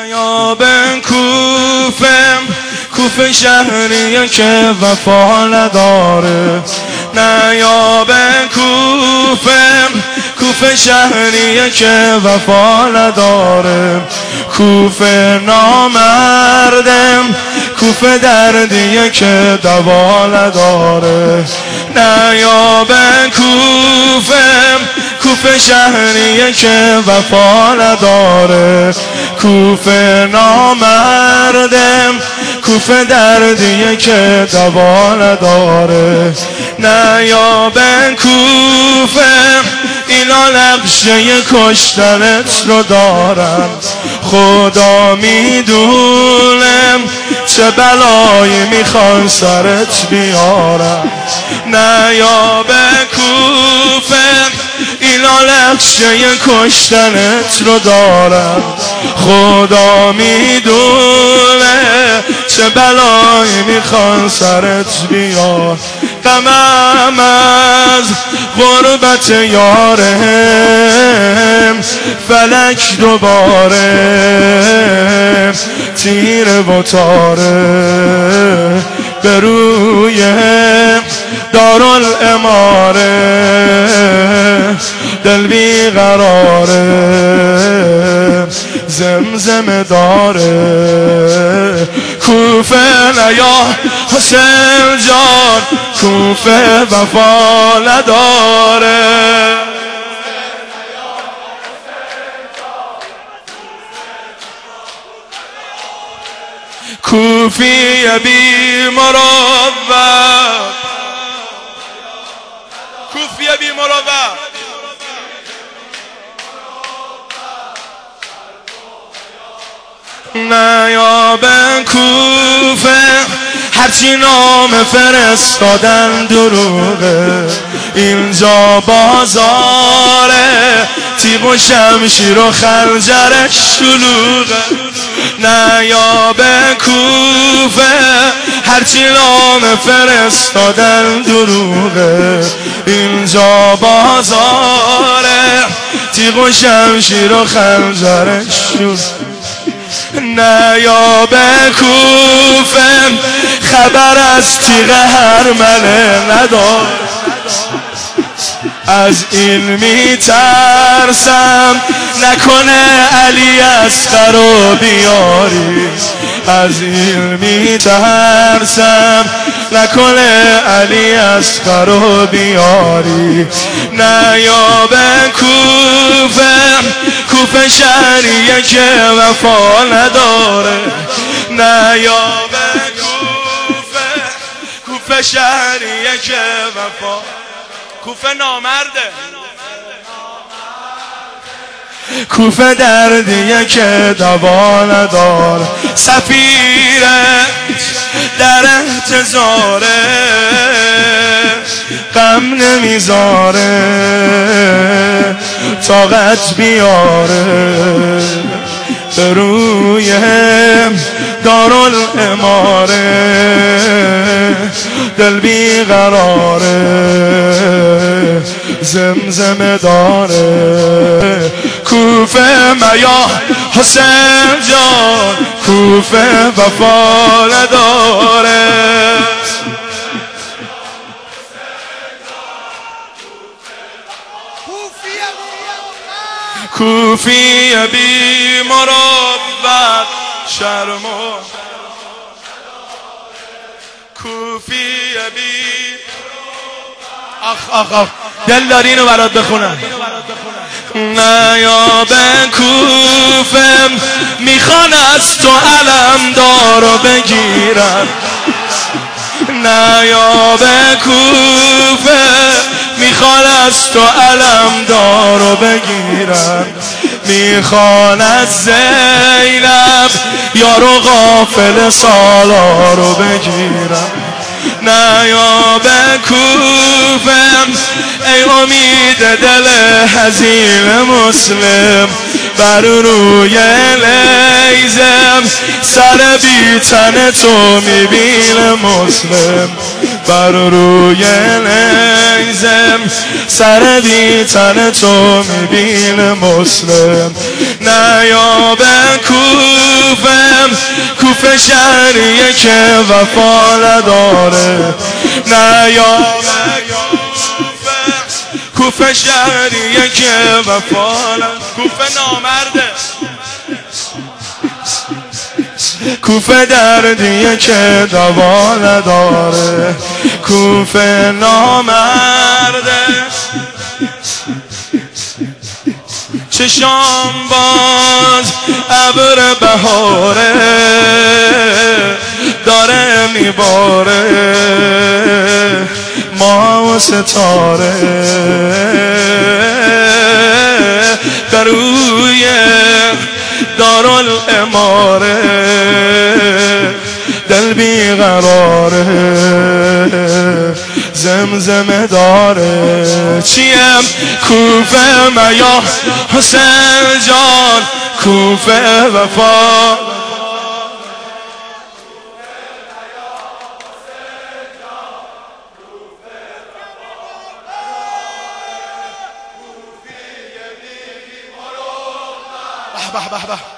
نیابن کوفه شهریه که وفا نداره. نیابن کوفه شهریه که وفا نداره. کوفه نامردم، کوفه دردیه که دوا نداره. نیابن کوفه شهریه که وفا نداره. کوفه نامردم، کوفه دردیه که دوا نداره. نیابن اینا نقشه کشتنت رو دارن. خدا میدونم چه بلایی میخوان سرت بیارن. نیابن اینا نقشه کشتنت رو دارن. خدا میدونه چه بلایی میخوان سرت بیار. غمم از غربت یارم، فلک دوباره تیر و تاره به روی دارالاماره. دل بیقراره زمزم داره. کوفه نیا حسین جان، کوفه وفا نداره. کوفی بی مروت، کوفی بی مروت. نیابن هرچی نام فرستادن دروغه. اینجا بازاره، تیغ و شمشیر و خنجرش شلوغه. نیابن هرچی نام فرستادن دروغه. اینجا بازاره، تیغ و شمشیر و خنجرش شلوغه. نیابن خبر از تیغ هرمله ندار. از این میترسم نکنه علی اصغر رو بیاری. از این میترسم نکنه علی اصغر رو بیاری. نیابن کوفه شهریه که وفا نداره. نیابن کوفه شهریه که وفا. کوفه نامرده، کوفه دردیه که دوا نداره. سفیرت در انتظاره، غم نمیذاره طاقت بیاره. به روی دارالاماره دل بیقراره زمزم داره. کوفه میا حسین جان، کوفه وفا نداره. کوفی بی مروت شرم و کوفی بی آخ دل داری اینو برات بخونم. نیابن میخوان از تو علمدارو بگیرن. نیابن میخوان از تو علمدارو بگیرن. میخوان از زینب یارو غافل سالارو بگیرن. نیابن ای امید دل حزین مسلم، بر روی لیزم سر بی تن تو میبین مسلم. بر روی لیزم سر بی تن تو میبین مسلم. نیابن کوفه شهریه که وفا نداره، نه یا کوفه شهریه که وفا نداره. کوفه نامرده، کوفه دردیه که دوا نداره، کوفه نامرده. چشام باز ابر بهاره داره میباره، ماه و ستاره در روی دارالاماره، دل بیقراره زمزمه داره. چیم کوفه میا حسین جان، کوفه وفا. به به به به